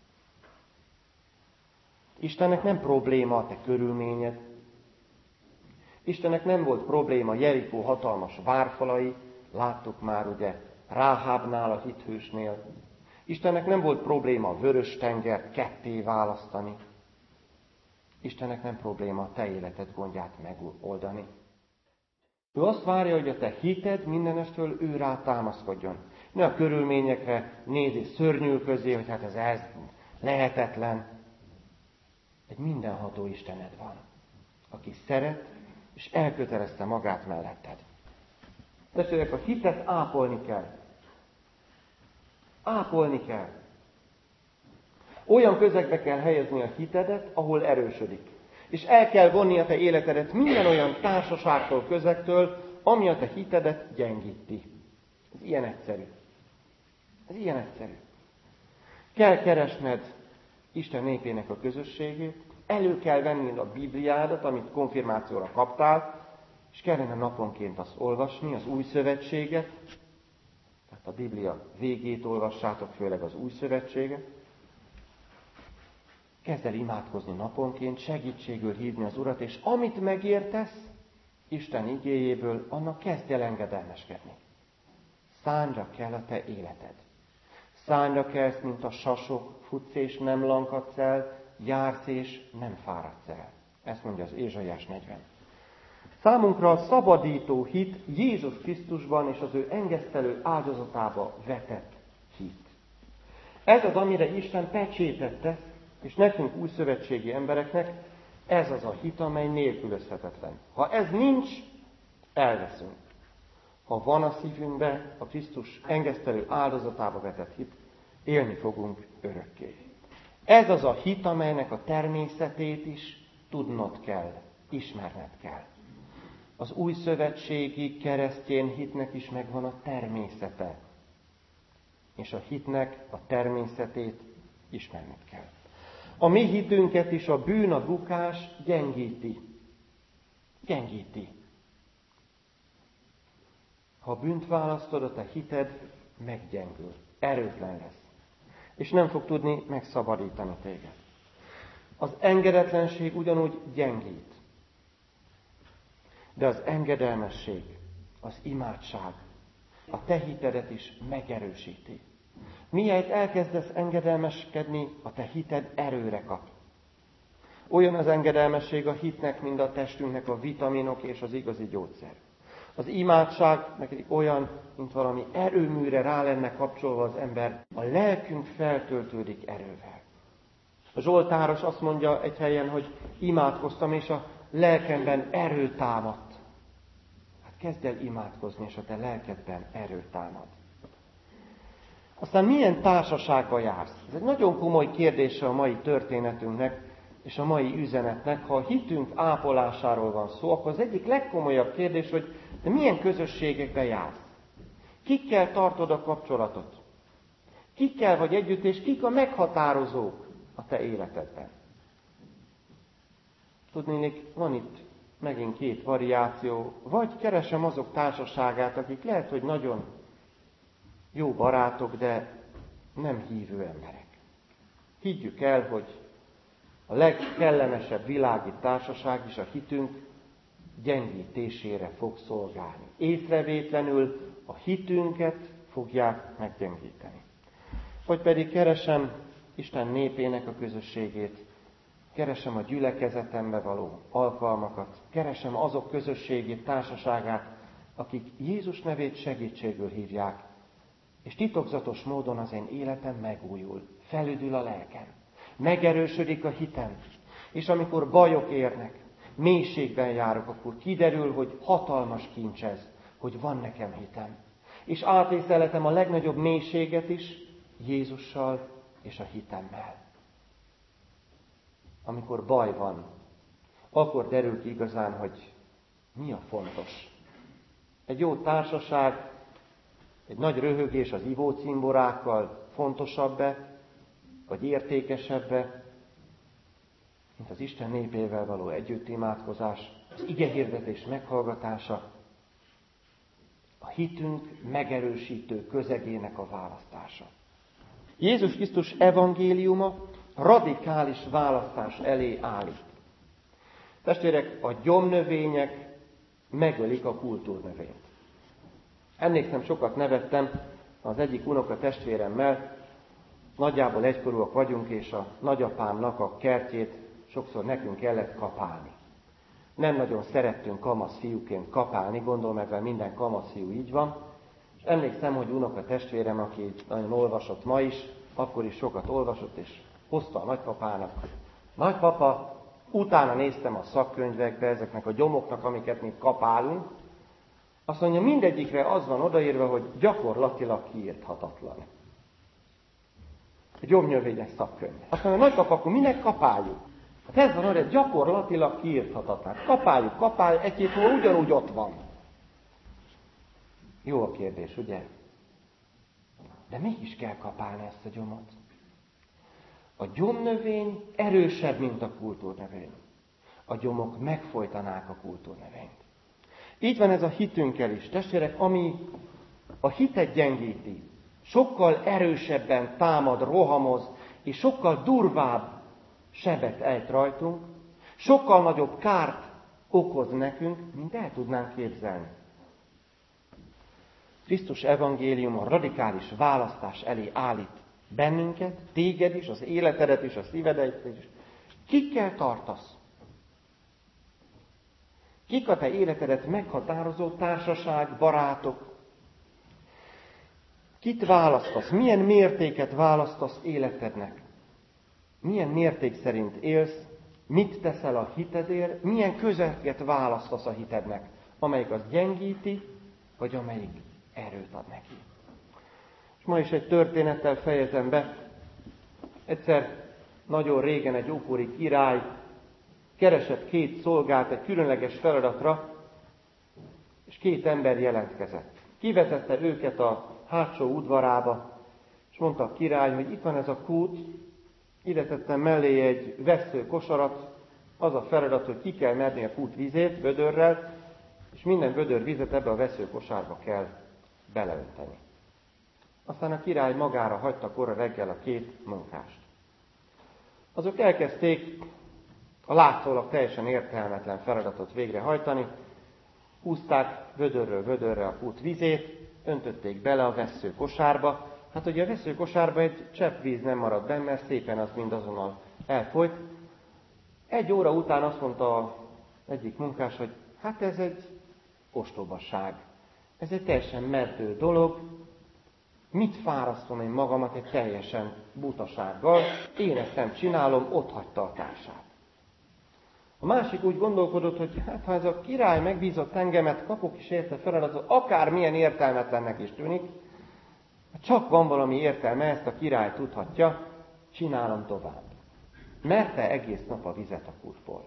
Istennek nem probléma a te körülményed. Istennek nem volt probléma Jerikó hatalmas várfalai, láttuk már ugye Ráhábnál, a hithősnél. Istennek nem volt probléma a vörös tengert ketté választani. Istennek nem probléma a te életed gondját megoldani. Ő azt várja, hogy a te hited mindenestől ő rá támaszkodjon. Ne a körülményekre nézi szörnyű közé, hogy hát ez, ez lehetetlen. Egy mindenható Istened van, aki szeret, és elkötelezte magát melletted. Testvérek, a hitet ápolni kell. Ápolni kell. Olyan közegbe kell helyezni a hitedet, ahol erősödik. És el kell vonni a te életedet minden olyan társaságtól, közegtől, ami a te hitedet gyengíti. Ez ilyen egyszerű. Ez ilyen egyszerű. Kell keresned Isten népének a közösségét, elő kell venned a Bibliádat, amit konfirmációra kaptál, és kellene naponként azt olvasni, az Új Szövetséget, tehát a Biblia végét olvassátok, főleg az Új Szövetséget. Kezd el imádkozni naponként, segítségül hívni az Urat, és amit megértesz Isten igéjéből, annak kezdj el engedelmeskedni. Szánra kell a te életed. Szánra kelsz, mint a sasok, futsz és nem lankadsz el, jársz és nem fáradsz el. Ezt mondja az Ézsaiás negyven. Számunkra a szabadító hit Jézus Krisztusban és az ő engesztelő áldozatába vetett hit. Ez az, amire Isten pecsétet tesz, és nekünk újszövetségi embereknek ez az a hit, amely nélkülözhetetlen. Ha ez nincs, elveszünk. Ha van a szívünkbe a Krisztus engesztelő áldozatába vetett hit, élni fogunk örökké. Ez az a hit, amelynek a természetét is tudnod kell, ismerned kell. Az újszövetségi keresztény hitnek is megvan a természete. És a hitnek a természetét ismerned kell. A mi hitünket is a bűn, a bukás gyengíti. Gyengíti. Ha bűnt választod, a te hited meggyengül, erőtlen lesz. És nem fog tudni megszabadítani téged. Az engedetlenség ugyanúgy gyengít. De az engedelmesség, az imádság a te hitedet is megerősíti. Miért elkezdesz engedelmeskedni, a te hited erőre kap. Olyan az engedelmesség a hitnek, mint a testünknek a vitaminok és az igazi gyógyszer. Az imádság meg olyan, mint valami erőműre rá lenne kapcsolva az ember. A lelkünk feltöltődik erővel. A Zsoltáros azt mondja egy helyen, hogy imádkoztam, és a lelkemben erő támadt. Hát kezd el imádkozni, és a te lelkedben erő támad. Aztán milyen társaságba jársz? Ez egy nagyon komoly kérdése a mai történetünknek, és a mai üzenetnek. Ha a hitünk ápolásáról van szó, akkor az egyik legkomolyabb kérdés, hogy de milyen közösségekbe jársz? Kikkel tartod a kapcsolatot? Kikkel vagy együtt, és kik a meghatározók a te életedben? Tudnélik, van itt megint két variáció. Vagy keresem azok társaságát, akik lehet, hogy nagyon jó barátok, de nem hívő emberek. Higgyük el, hogy a legkellemesebb világi társaság is a hitünk gyengítésére fog szolgálni. Észrevétlenül a hitünket fogják meggyengíteni. Vagy pedig keresem Isten népének a közösségét, keresem a gyülekezetembe való alkalmakat, keresem azok közösségét, társaságát, akik Jézus nevét segítségül hívják, és titokzatos módon az én életem megújul, felüdül a lelkem, megerősödik a hitem, és amikor bajok érnek, mélységben járok, akkor kiderül, hogy hatalmas kincs ez, hogy van nekem hitem. És átészelhetem a legnagyobb mélységet is Jézussal és a hitemmel. Amikor baj van, akkor derül ki igazán, hogy mi a fontos. Egy jó társaság, egy nagy röhögés az ivócimborákkal fontosabb-e, vagy értékesebb-e, mint az Isten népével való együttimádkozás, az igehirdetés meghallgatása, a hitünk megerősítő közegének a választása. Jézus Krisztus evangéliuma radikális választás elé állít. Testvérek, a gyomnövények megölik a kultúrnövényt. Emlékszem, sokat nevettem az egyik unoka testvéremmel, nagyjából egykorúak vagyunk, és a nagyapámnak a kertjét sokszor nekünk kellett kapálni. Nem nagyon szerettünk kamasz fiúként kapálni, gondolom ebben minden kamasz fiú így van. És emlékszem, hogy unoka testvérem, aki nagyon olvasott ma is, akkor is sokat olvasott, és hozta a nagypapának, hogy nagypapa, Utána néztem a szakkönyvekbe, ezeknek a gyomoknak, amiket mi kapálunk. Azt mondja, mindegyikre az van odaírva, hogy gyakorlatilag kiírthatatlan. A gyomnövényes szakkönyv. Azt mondja, nagypapa, akkor minek kapáljuk? Hát ez van oda, gyakorlatilag kiírthatatlan. Kapáljuk, kapáljuk, egy-két hol ugyanúgy ott van. Jó a kérdés, ugye? De mégis kell kapálni ezt a gyomot. A gyomnövény erősebb, mint a kultúrnövény. A gyomok megfojtanák a kultúrnövényt. Így van ez a hitünkkel is. Testvérek, ami a hitet gyengíti, sokkal erősebben támad, rohamoz, és sokkal durvább sebet ejt rajtunk, sokkal nagyobb kárt okoz nekünk, mint el tudnánk képzelni. Krisztus evangélium a radikális választás elé állít bennünket, téged is, az életedet is, a szívedet is. Kikkel tartasz? Kik a te életedet meghatározó társaság, barátok? Kit választasz? Milyen mértéket választasz életednek? Milyen mérték szerint élsz? Mit teszel a hitedért? Milyen közeget választasz a hitednek? Amelyik az gyengíti, vagy amelyik erőt ad neki. És ma is egy történettel fejezem be. Egyszer nagyon régen egy ókori király keresett két szolgát egy különleges feladatra, és két ember jelentkezett. Kivezette őket a hátsó udvarába, és mondta a király, hogy itt van ez a kút, ide tettem mellé egy vessző kosarat, az a feladat, hogy ki kell merni a kút vizét vödörrel, és minden vödör vizet ebbe a vessző kosárba kell beleönteni. Aztán a király magára hagyta korra reggel a két munkást. Azok elkezdték a látszólag teljesen értelmetlen feladatot végrehajtani, húzták vödörről vödörre a kút vizét, öntötték bele a vessző kosárba. Hát ugye a vessző kosárba egy csepp víz nem maradt benne, mert szépen az mindazonnal elfolyt. Egy óra után azt mondta az egyik munkás, hogy hát ez egy ostobaság. Ez egy teljesen meddő dolog. Mit fárasztom én magamat egy teljesen butasággal? Én ezt nem csinálom, ott hagyta a társát. A másik úgy gondolkodott, hogy hát ha ez a király megbízott engemet, kapok is érte feladatot, akármilyen értelmetlennek is tűnik, csak van valami értelme, ezt a király tudhatja, csinálom tovább. Merte egész nap a vizet a kútból.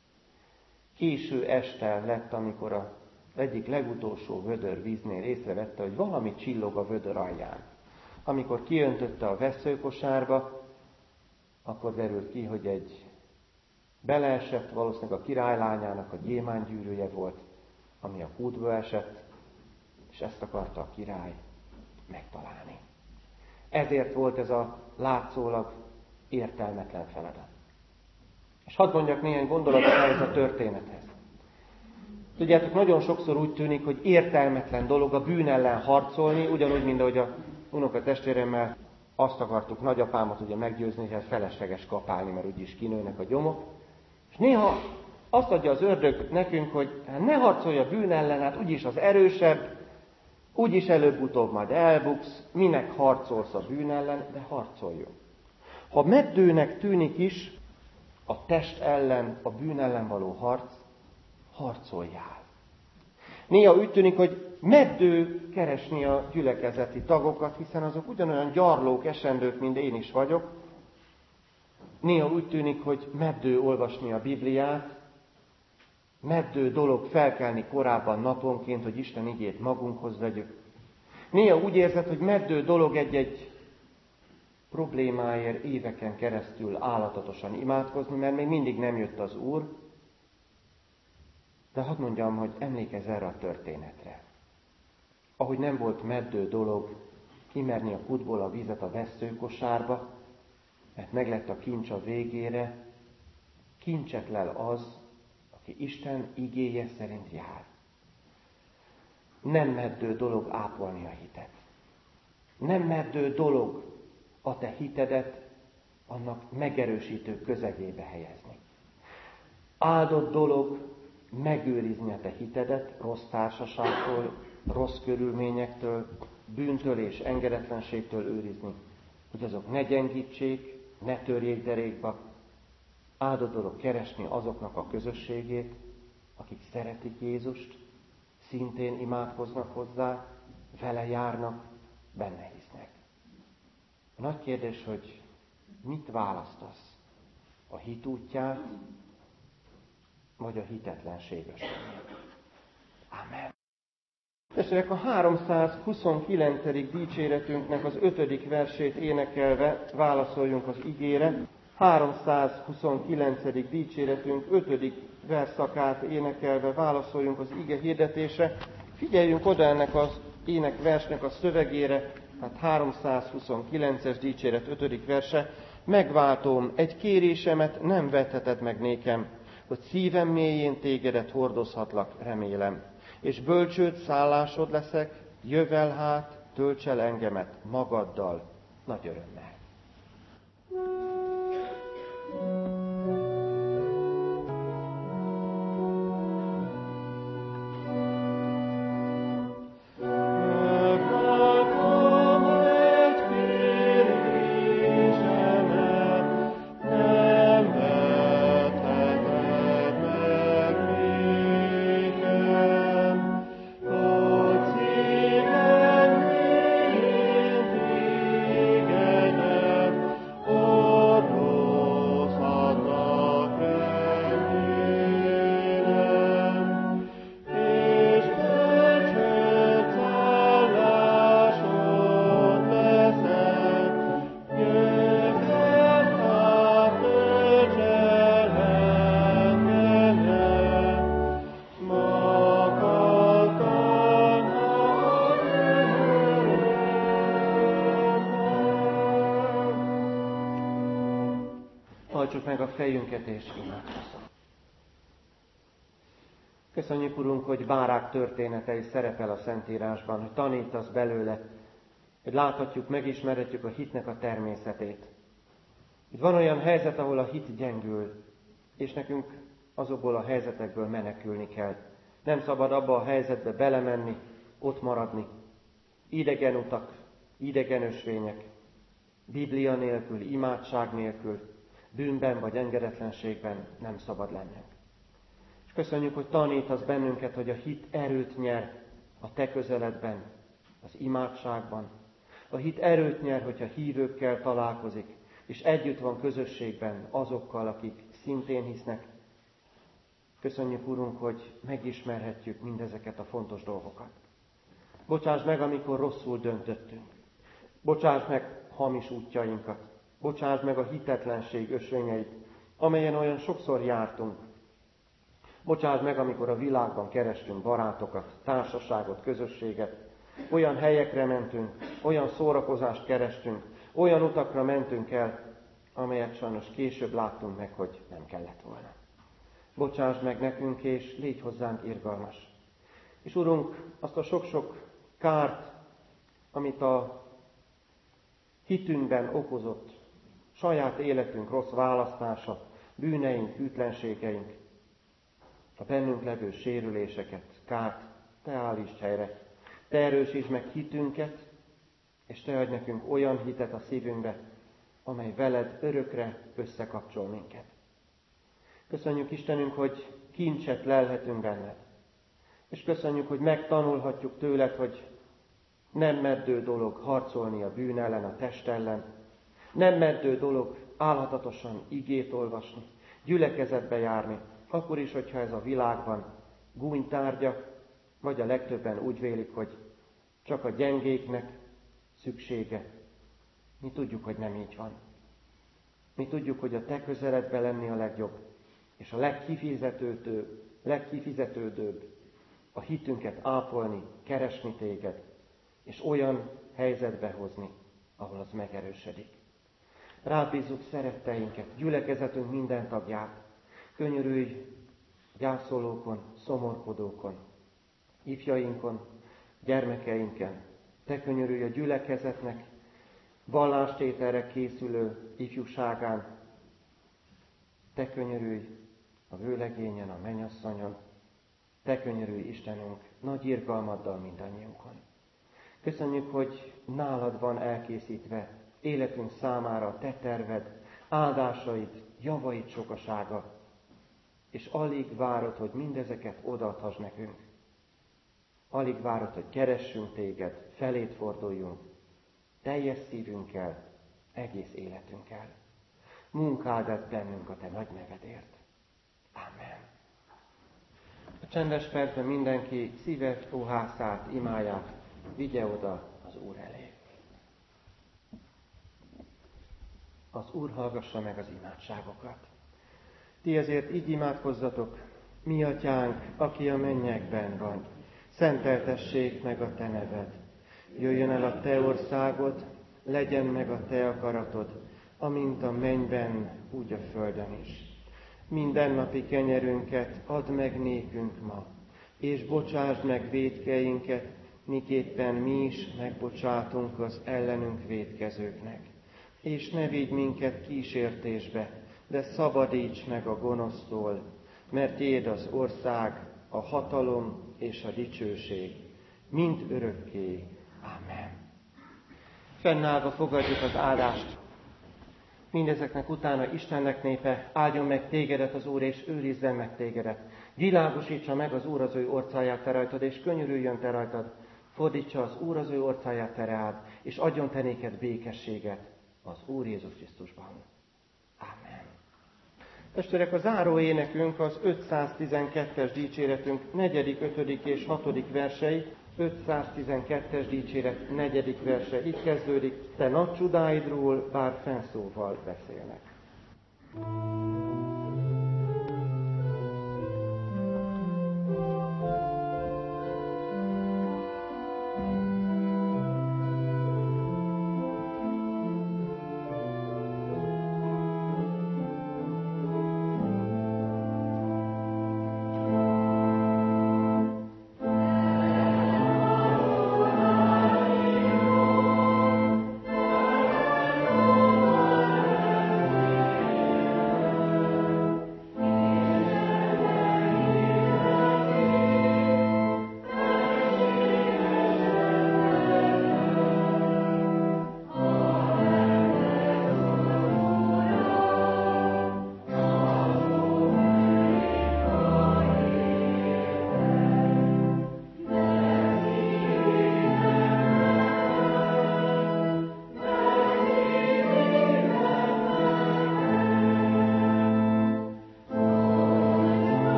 Késő este lett, amikor az egyik legutolsó vödör víznél észrevette, hogy valami csillog a vödör alján. Amikor kiöntötte a vesszőkosárba, akkor derült ki, hogy egy beleesett, valószínűleg a királylányának a gyémánygyűrűje volt, ami a kútba esett, és ezt akarta a király megtalálni. Ezért volt ez a látszólag értelmetlen feladat. És hadd mondjak néhány gondolatot ehhez a történethez. Tudjátok, nagyon sokszor úgy tűnik, hogy értelmetlen dolog a bűn ellen harcolni, ugyanúgy, mint ahogy a unokatestvéremmel azt akartuk nagyapámat ugye meggyőzni, hogy felesleges kapálni, mert úgyis kinőnek a gyomok. És néha azt adja az ördög nekünk, hogy hát ne harcolj a bűn ellen, hát úgyis az erősebb, úgyis előbb-utóbb majd elbuksz, minek harcolsz a bűn ellen, de harcoljon. Ha meddőnek tűnik is a test ellen, a bűn ellen való harc, harcoljál. Néha úgy tűnik, hogy meddő keresni a gyülekezeti tagokat, hiszen azok ugyanolyan gyarlók, esendők, mint én is vagyok. Néha úgy tűnik, hogy meddő olvasni a Bibliát, meddő dolog felkelni korábban naponként, hogy Isten igét magunkhoz vegyük. Néha úgy érzed, hogy meddő dolog egy-egy problémáért éveken keresztül állatatosan imádkozni, mert még mindig nem jött az Úr. De hadd mondjam, hogy emlékezz erre a történetre. Ahogy nem volt meddő dolog kimerni a kútból a vizet a vesszőkosárba, mert meglett a kincs a végére, kincsetlel az, aki Isten igéje szerint jár. Nem meddő dolog ápolni a hitet. Nem meddő dolog a te hitedet annak megerősítő közegébe helyezni. Áldott dolog megőrizni a te hitedet rossz társaságtól, rossz körülményektől, bűntől és engedetlenségtől őrizni, hogy azok ne gyengítsék, ne törjék derékba, Áldott dolog keresni azoknak a közösségét, akik szeretik Jézust, szintén imádkoznak hozzá, vele járnak, benne hisznek. A nagy kérdés, hogy mit választasz? A hit útját, vagy a hitetlenség ösvényét? Amen. Testvérek, a háromszázhuszonkilencedik dicséretünknek az ötödik versét énekelve válaszoljunk az igére. háromszázhuszonkilencedik dicséretünk ötödik versszakát énekelve válaszoljunk az ige hirdetésre. Figyeljünk oda ennek az énekversnek a szövegére, hát háromszázhuszonkilences dicséret ötödik verse. Megváltom, egy kérésemet nem vetheted meg nékem, hogy szívem mélyén tégedet hordozhatlak, remélem. És bölcsőd szállásod leszek, jövel hát, tölts el engemet magaddal, nagy örömmel. Hajtsuk meg a fejünket és imádkozzunk. Köszönjük, Urunk, hogy bárák történetei szerepel a Szentírásban, hogy tanítasz belőle, hogy láthatjuk, megismerhetjük a hitnek a természetét. Itt van olyan helyzet, ahol a hit gyengül, és nekünk azokból a helyzetekből menekülni kell. Nem szabad abba a helyzetbe belemenni, ott maradni. Idegen utak, idegen ösvények, Biblia nélkül, imádság nélkül, bűnben vagy engedetlenségben nem szabad lennünk. És köszönjük, hogy tanítasz bennünket, hogy a hit erőt nyer a te közeledben, az imádságban. A hit erőt nyer, hogyha hívőkkel találkozik, és együtt van közösségben azokkal, akik szintén hisznek. Köszönjük, Urunk, hogy megismerhetjük mindezeket a fontos dolgokat. Bocsáss meg, amikor rosszul döntöttünk. Bocsáss meg hamis útjainkat. Bocsáss meg a hitetlenség ösvényeit, amelyen olyan sokszor jártunk. Bocsáss meg, amikor a világban kerestünk barátokat, társaságot, közösséget. Olyan helyekre mentünk, olyan szórakozást kerestünk, olyan utakra mentünk el, amelyet sajnos később láttunk meg, hogy nem kellett volna. Bocsáss meg nekünk, és légy hozzánk irgalmas. És Urunk, azt a sok-sok kárt, amit a hitünkben okozott saját életünk rossz választása, bűneink, hűtlenségeink, a bennünk levő sérüléseket, kárt, te állítsd helyre. Te erősítsd meg hitünket, és te adj nekünk olyan hitet a szívünkbe, amely veled örökre összekapcsol minket. Köszönjük, Istenünk, hogy kincset lelhetünk benned. És köszönjük, hogy megtanulhatjuk tőled, hogy nem meddő dolog harcolni a bűn ellen, a test ellen. Nem meddő dolog álhatatosan igét olvasni, gyülekezetbe járni, akkor is, hogyha ez a világban gúnytárgya, vagy a legtöbben úgy vélik, hogy csak a gyengéknek szüksége. Mi tudjuk, hogy nem így van. Mi tudjuk, hogy a te közeledbe lenni a legjobb, és a legkifizetődőbb, legkifizetődőbb a hitünket ápolni, keresni téged, és olyan helyzetbe hozni, ahol az megerősödik. Rád bízzuk szeretteinket, gyülekezetünk minden tagját. Könyörülj gyászolókon, szomorkodókon, ifjainkon, gyermekeinken. Te könyörülj a gyülekezetnek, vallástételre készülő ifjúságán. Te könyörülj a vőlegényen, a mennyasszonyon. Te könyörülj, Istenünk, nagy irgalmaddal mindannyiunkon. Köszönjük, hogy nálad van elkészítve életünk számára a te terved, áldásaid, javait sokasága, és alig várod, hogy mindezeket odaadhass nekünk. Alig várod, hogy keressünk téged, felét forduljunk, teljes szívünkkel, egész életünkkel. Munkáld ezt bennünk a te nagy nevedért. Amen. A csendes percben mindenki szíves ruhászát, imáját vigye oda az Úr elé. Az Úr hallgassa meg az imádságokat. Ti ezért így imádkozzatok: mi atyánk, aki a mennyekben vagy, szenteltessék meg a te neved. Jöjjön el a te országod, legyen meg a te akaratod, amint a mennyben, úgy a földön is. Mindennapi kenyerünket add meg nékünk ma, és bocsásd meg vétkeinket, miképpen mi is megbocsátunk az ellenünk vétkezőknek. És ne vigy minket kísértésbe, de szabadíts meg a gonosztól, mert tiéd az ország, a hatalom és a dicsőség, mind örökké. Amen. Fennállva fogadjuk az áldást. Mindezeknek utána Istennek népe, áldjon meg tégedet az Úr, és őrizzen meg tégedet. Világosítsa meg az Úr az ő orcáját te rajtad, és könyörüljön te rajtad. Fordítsa az Úr az ő orcáját te reád, és adjon te néked békességet az Úr Jézus Krisztusban. Amen. Testvérek, a záró énekünk az ötszáztizenkettes dicséretünk negyedik, ötödik és hatodik versei. ötszáztizenkettes dicséret negyedik verse így kezdődik: te nagy csodáidról bár fennszóval beszélnek.